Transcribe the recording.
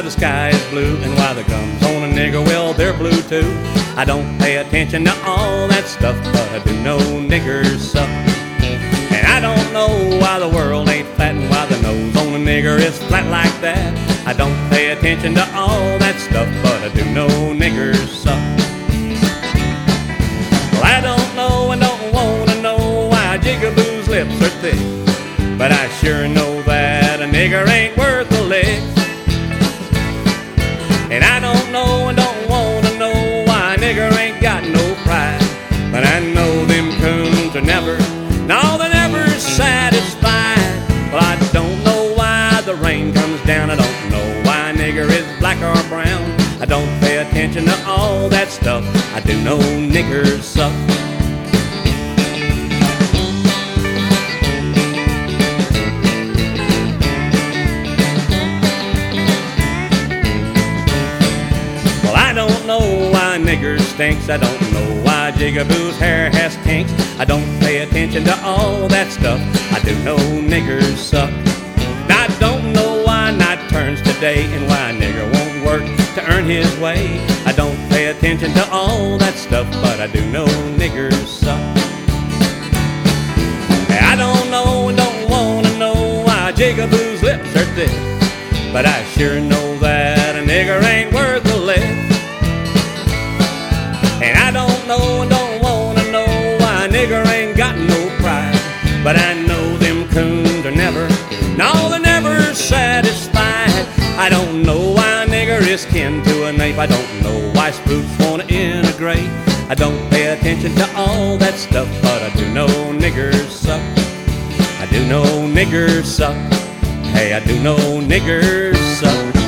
the sky is blue and why the gums on a nigger, well, they're blue too. I don't pay attention to all that stuff, but I do know niggers suck. And I don't know why the world ain't flat and why the nose on a nigger is flat like that. I don't pay attention to all that stuff, but I do know niggers suck. Well, I don't know and don't want to know why Jigaboo's lips are thick, but I sure know that a nigger ain't worth a lick. And I don't know and don't want to know why a nigger ain't got no pride, but I know them coons are never, no, they're never satisfied. Well, I don't know why the rain comes down. I don't know why a nigger is black or brown. I don't pay attention to all that stuff. I do know niggers suck. Well, I don't know why a nigger stinks. I don't know why Jigaboo's hair has kinks. I don't pay attention to all that stuff. I do know niggers suck. I don't know why night turns to day and why a nigger won't work to earn his way. I don't pay attention to all that stuff, but I do know niggers suck. I don't know and don't want to know why Jigaboo's lips are thick, but I sure know that a nigger ain't worth a lick. And I don't know and don't want to know why a nigger ain't got no pride, but I know them coons are never, no, they're never satisfied. I don't know why a nigger is kin to an ape. I don't know why spooks want to integrate. I don't pay attention to all that stuff, but I do know niggers suck. I do know niggers suck. Hey, I do know niggers suck.